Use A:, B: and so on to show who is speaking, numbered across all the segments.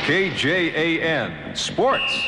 A: KJAN Sports.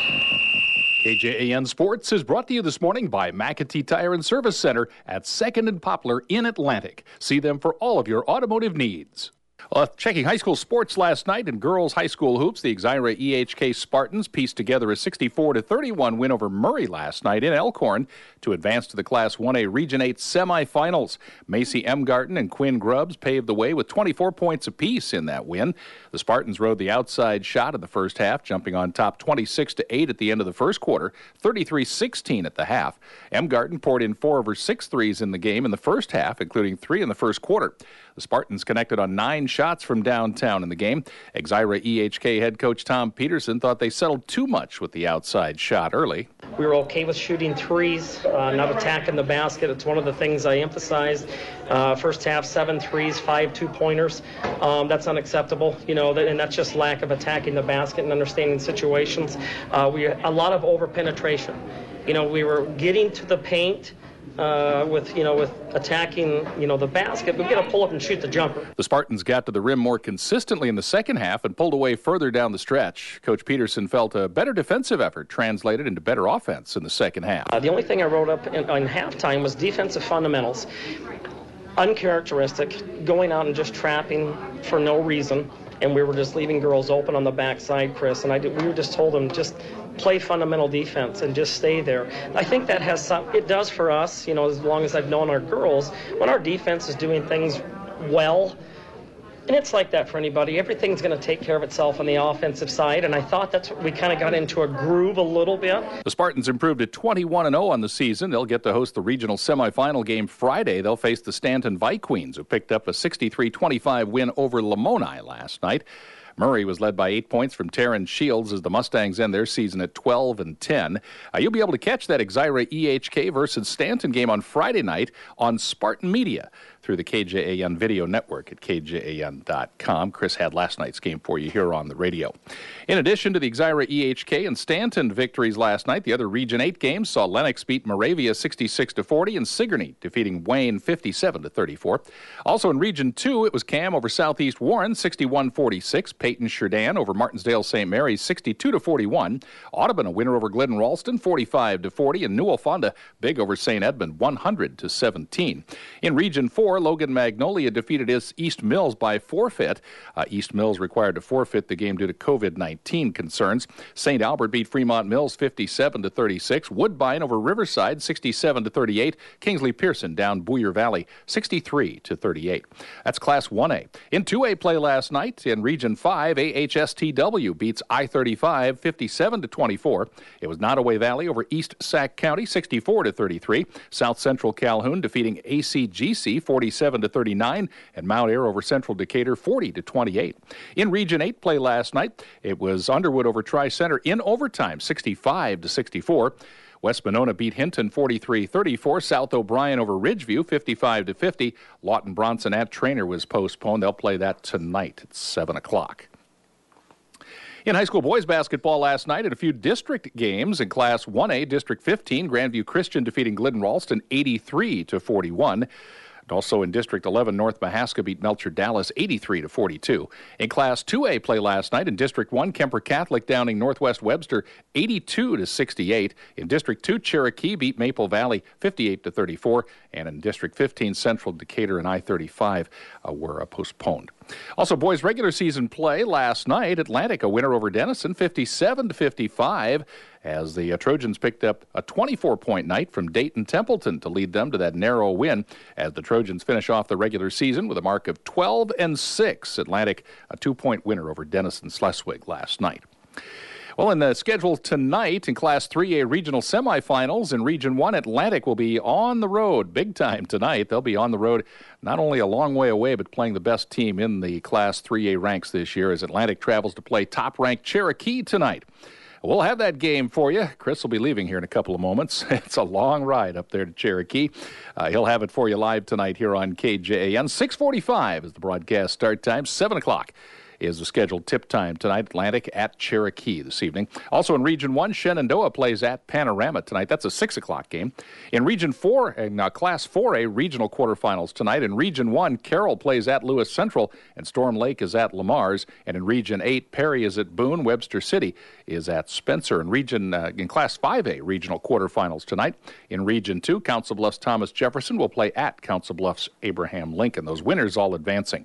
B: KJAN Sports is brought to you this morning by McAtee Tire and Service Center at 2nd and Poplar in Atlantic. See them for all of your automotive needs. Checking high school sports last night in girls high school hoops, the Exira EHK Spartans pieced together a 64-31 win over Murray last night in Elkhorn to advance to the Class 1A Region 8 semifinals. Macy Emgarten and Quinn Grubbs paved the way with 24 points apiece in that win. The Spartans rode the outside shot in the first half, jumping on top 26-8 at the end of the first quarter, 33-16 at the half. Emgarten poured in 4 of her 6 threes in the game in the first half, including 3 in the first quarter. The Spartans connected on 9 shots from downtown in the game. Exira EHK head coach Tom Peterson thought they settled too much with the outside shot early.
C: We were okay with shooting threes, not attacking the basket. It's one of the things I emphasized. First half, 7 threes, 5 two-pointers. That's unacceptable, and that's just lack of attacking the basket and understanding situations. A lot of over-penetration. We were getting to the paint. With attacking, the basket, we've got to pull up and shoot the jumper.
B: The Spartans got to the rim more consistently in the second half and pulled away further down the stretch. Coach Peterson felt a better defensive effort translated into better offense in the second half.
C: The only thing I wrote up on halftime was defensive fundamentals. Uncharacteristic, going out and just trapping for no reason. And we were just leaving girls open on the backside, Chris. And we just told them, just play fundamental defense and just stay there. I think that it does for us, as long as I've known our girls, when our defense is doing things well, and it's like that for anybody, everything's going to take care of itself on the offensive side, and I thought that's what we kind of got into a groove a little bit.
B: The Spartans improved to 21-0 on the season. They'll get to host the regional semifinal game Friday. They'll face the Stanton Vikings, who picked up a 63-25 win over Lamoni last night. Murray was led by 8 points from Taryn Shields as the Mustangs end their season at 12-10. You'll be able to catch that Exira EHK versus Stanton game on Friday night on Spartan Media through the KJAN video network at KJAN.com. Chris had last night's game for you here on the radio. In addition to the Exira EHK and Stanton victories last night, the other Region 8 games saw Lennox beat Moravia 66-40 and Sigourney defeating Wayne 57-34. Also in Region 2, it was Cam over Southeast Warren 61-46, Peyton Sheridan over Martinsdale St. Mary's 62-41, Audubon a winner over Glidden Ralston 45-40, and Newell Fonda big over St. Edmund 100-17. In Region 4, Logan Magnolia defeated East Mills by forfeit. East Mills required to forfeit the game due to COVID-19 concerns. St. Albert beat Fremont Mills 57-36. Woodbine over Riverside 67-38. Kingsley Pearson down Boyer Valley 63-38. That's Class 1A. In 2A play last night in Region 5, AHSTW beats I-35 57-24. It was Nottoway Valley over East Sac County 64-33. South Central Calhoun defeating ACGC 47-39, and Mount Ayr over Central Decatur 40-28. In Region 8 play last night, it was Underwood over Tri-Center in overtime 65-64. West Monona beat Hinton 43-34. South O'Brien over Ridgeview 55-50. Lawton Bronson at Trainer was postponed. They'll play that tonight at 7 o'clock. In high school boys basketball last night, in a few district games in Class 1A, District 15, Grandview Christian defeating Glidden Ralston 83-41. And also in District 11, North Mahaska beat Melcher Dallas 83-42. In Class 2A play last night in District 1, Kemper Catholic downing Northwest Webster 82-68. In District 2, Cherokee beat Maple Valley 58-34. And in District 15, Central Decatur and I-35 were postponed. Also, boys regular season play last night, Atlantic a winner over Denison 57-55. As the Trojans picked up a 24-point night from Dayton Templeton to lead them to that narrow win as the Trojans finish off the regular season with a mark of 12-6. Atlantic a 2-point winner over Denison Schleswig last night. Well, in the schedule tonight in Class 3A regional semifinals in Region 1, Atlantic will be on the road big time tonight. They'll be on the road not only a long way away, but playing the best team in the Class 3A ranks this year as Atlantic travels to play top-ranked Cherokee tonight. We'll have that game for you. Chris will be leaving here in a couple of moments. It's a long ride up there to Cherokee. He'll have it for you live tonight here on KJAN. 6:45 is the broadcast start time, 7 o'clock. is the scheduled tip time tonight. Atlantic at Cherokee this evening. Also in Region 1, Shenandoah plays at Panorama tonight. That's a 6 o'clock game. In Region 4, in Class 4A regional quarterfinals tonight. In Region 1, Carroll plays at Lewis Central, and Storm Lake is at Lamar's. And in Region 8, Perry is at Boone. Webster City is at Spencer. In Class 5A regional quarterfinals tonight. In Region 2, Council Bluffs Thomas Jefferson will play at Council Bluffs Abraham Lincoln. Those winners all advancing.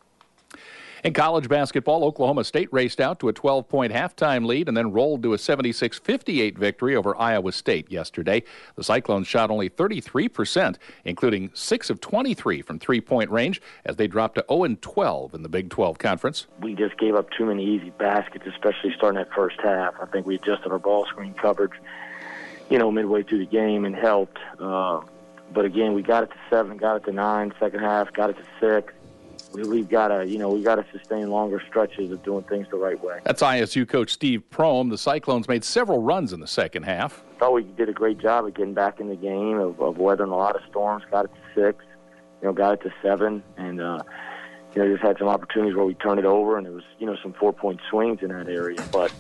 B: In college basketball, Oklahoma State raced out to a 12-point halftime lead and then rolled to a 76-58 victory over Iowa State yesterday. The Cyclones shot only 33%, including 6 of 23 from three-point range, as they dropped to 0-12 in the Big 12 Conference.
A: We just gave up too many easy baskets, especially starting that first half. I think we adjusted our ball screen coverage, midway through the game and helped. But again, we got it to 7, got it to 9, second half, got it to 6. We've got to sustain longer stretches of doing things the right way.
B: That's ISU coach Steve Prohm. The Cyclones made several runs in the second half.
A: I thought we did a great job of getting back in the game, of weathering a lot of storms. Got it to 6, got it to 7, and just had some opportunities where we turned it over, and there was some 4-point swings in that area. But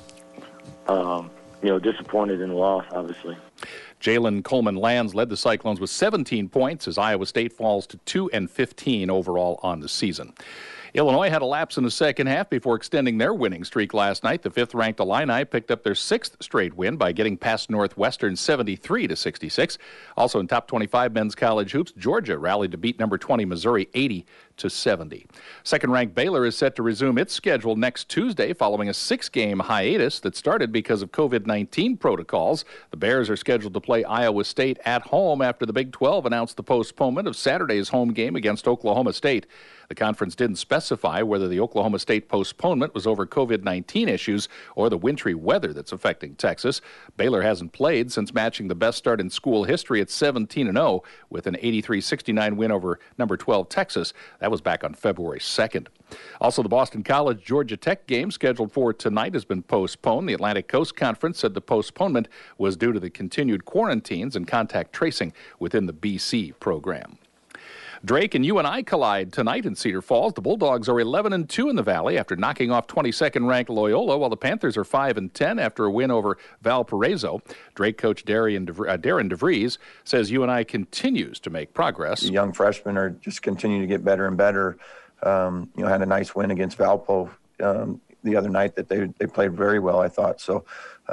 A: disappointed in the loss, obviously.
B: Jalen Coleman-Lands led the Cyclones with 17 points as Iowa State falls to 2-15 overall on the season. Illinois had a lapse in the second half before extending their winning streak last night. The fifth-ranked Illini picked up their 6th straight win by getting past Northwestern 73-66. Also in top 25 men's college hoops, Georgia rallied to beat number 20 Missouri 80-70. Second-ranked Baylor is set to resume its schedule next Tuesday following a 6-game hiatus that started because of COVID-19 protocols. The Bears are scheduled to play Iowa State at home after the Big 12 announced the postponement of Saturday's home game against Oklahoma State. The conference didn't specify whether the Oklahoma State postponement was over COVID-19 issues or the wintry weather that's affecting Texas. Baylor hasn't played since matching the best start in school history at 17-0 with an 83-69 win over number 12 Texas. That was back on February 2nd. Also, the Boston College Georgia Tech game scheduled for tonight has been postponed. The Atlantic Coast Conference said the postponement was due to the continued quarantines and contact tracing within the BC program. Drake and UNI collide tonight in Cedar Falls. The Bulldogs are 11-2 in the Valley after knocking off 22nd-ranked Loyola, while the Panthers are 5-10 after a win over Valparaiso. Drake coach Darren DeVries says UNI continues to make progress.
D: The young freshmen are just continuing to get better and better. Had a nice win against Valpo the other night that they played very well, I thought. So,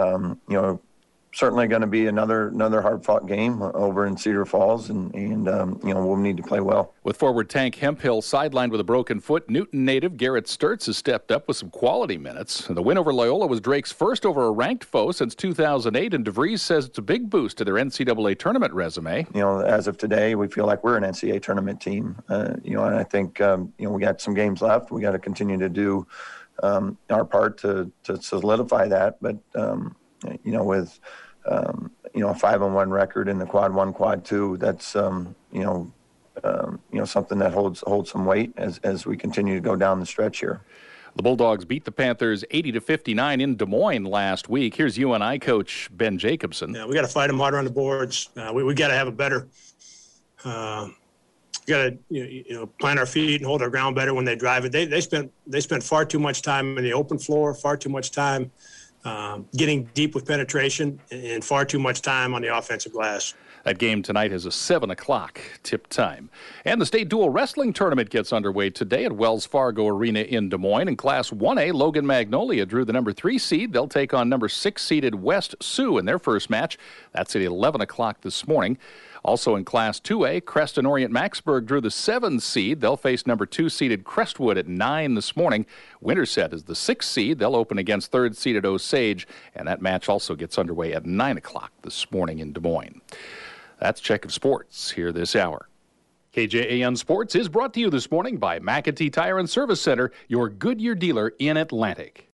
D: certainly going to be another hard-fought game over in Cedar Falls, and we'll need to play well.
B: With forward Tank Hemphill sidelined with a broken foot, Newton native Garrett Sturtz has stepped up with some quality minutes. The win over Loyola was Drake's first over a ranked foe since 2008, and DeVries says it's a big boost to their NCAA tournament resume.
D: As of today, we feel like we're an NCAA tournament team. And I think we got some games left. We got to continue to do our part to solidify that, but with a 5-1 record in the quad 1, quad 2, that's something that holds some weight as we continue to go down the stretch here.
B: The Bulldogs beat the Panthers 80-59 in Des Moines last week. Here's UNI coach Ben Jacobson.
E: Yeah, we got to fight them harder on the boards. We got to have a better. We got to plant our feet and hold our ground better when they drive it. They spent far too much time in the open floor, far too much time getting deep with penetration, and far too much time on the offensive glass.
B: That game tonight is a 7 o'clock tip time. And the state dual wrestling tournament gets underway today at Wells Fargo Arena in Des Moines. In Class 1A, Logan Magnolia drew the number 3 seed. They'll take on number 6 seeded West Sioux in their first match. That's at 11 o'clock this morning. Also in Class 2A, Creston Orient Maxburg drew the 7 seed. They'll face number 2 seeded Crestwood at 9 this morning. Winterset is the 6 seed. They'll open against 3rd seeded Osage, and that match also gets underway at 9 o'clock this morning in Des Moines. That's Check of Sports here this hour. KJAN Sports is brought to you this morning by McAtee Tire and Service Center, your Goodyear dealer in Atlantic.